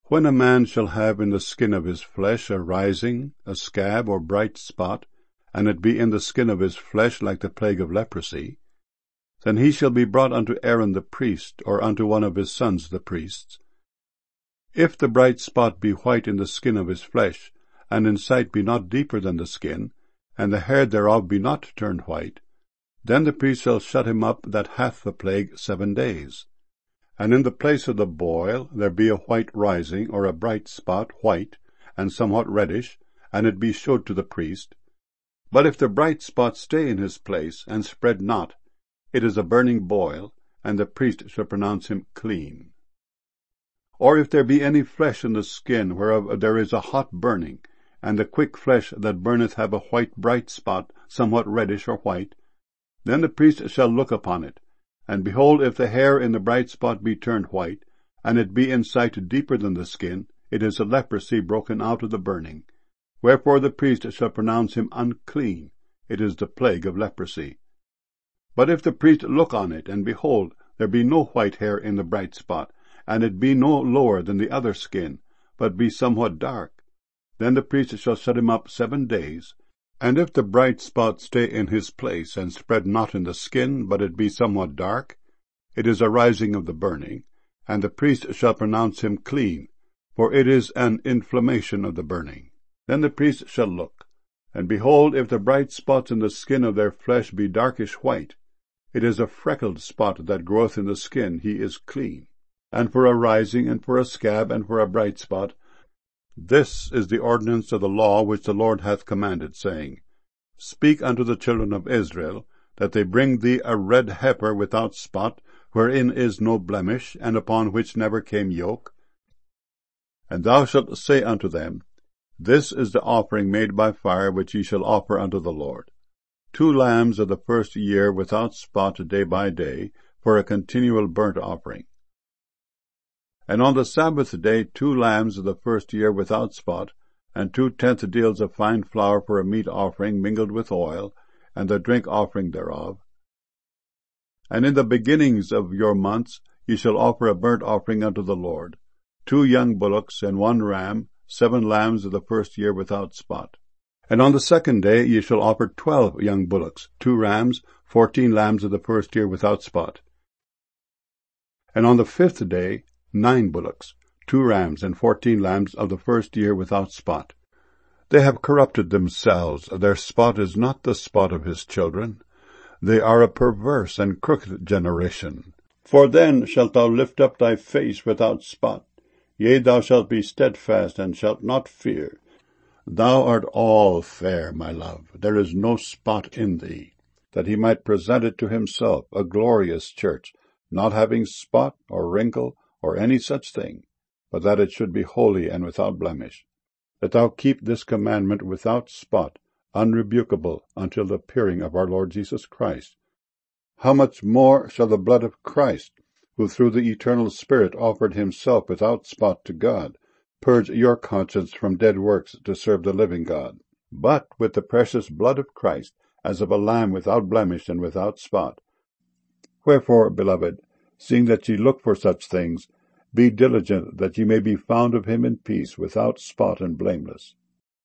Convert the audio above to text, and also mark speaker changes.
Speaker 1: When a man shall have in the skin of his flesh a rising, a scab, or bright spot, and it be in the skin of his flesh like the plague of leprosy, then he shall be brought unto Aaron the priest, or unto one of his sons the priests. If the bright spot be white in the skin of his flesh, and in sight be not deeper than the skin, and the hair thereof be not turned white, then the priest shall shut him up that hath the plague 7 days. And in the place of the boil there be a white rising, or a bright spot, white, and somewhat reddish, and it be shewed to the priest. But if the bright spot stay in his place, and spread not, it is a burning boil, and the priest shall pronounce him clean. Or if there be any flesh in the skin, whereof there is a hot burning, and the quick flesh that burneth have a white bright spot, somewhat reddish or white, then the priest shall look upon it, and behold, if the hair in the bright spot be turned white, and it be in sight deeper than the skin, it is a leprosy broken out of the burning. Wherefore the priest shall pronounce him unclean. It is the plague of leprosy. But if the priest look on it, and behold, there be no white hair in the bright spot, and it be no lower than the other skin, but be somewhat dark, then the priest shall shut him up 7 days. And if the bright spot stay in his place, and spread not in the skin, but it be somewhat dark, it is a rising of the burning, and the priest shall pronounce him clean, for it is an inflammation of the burning. Then the priest shall look, and behold, if the bright spots in the skin of their flesh be darkish white, it is a freckled spot that groweth in the skin, he is clean. And for a rising, and for a scab, and for a bright spot, this is the ordinance of the law which the Lord hath commanded, saying, Speak unto the children of Israel, that they bring thee a red heifer without spot, wherein is no blemish, and upon which never came yoke. And thou shalt say unto them, This is the offering made by fire which ye shall offer unto the Lord. 2 lambs of the first year without spot day by day, for a continual burnt offering. And on the Sabbath day 2 lambs of the first year without spot, and 2/10 deals of fine flour for a meat offering mingled with oil, and the drink offering thereof. And in the beginnings of your months ye shall offer a burnt offering unto the Lord, 2 young bullocks, and 1 ram, 7 lambs of the first year without spot. And on the 2nd day ye shall offer 12 young bullocks, 2 rams, 14 lambs of the first year without spot. And on the 5th day 9 bullocks, 2 rams, and 14 lambs of the first year without spot. They have corrupted themselves, their spot is not the spot of his children. They are a perverse and crooked generation. For then shalt thou lift up thy face without spot. Yea, thou shalt be steadfast, and shalt not fear. Thou art all fair, my love, there is no spot in thee, that he might present it to himself a glorious church, not having spot or wrinkle, or any such thing, but that it should be holy and without blemish. That thou keep this commandment without spot, unrebukable, until the appearing of our Lord Jesus Christ. How much more shall the blood of Christ, who through the eternal Spirit offered himself without spot to God, purge your conscience from dead works to serve the living God? But with the precious blood of Christ, as of a lamb without blemish and without spot. Wherefore, beloved, seeing that ye look for such things, be diligent that ye may be found of him in peace, without spot and blameless.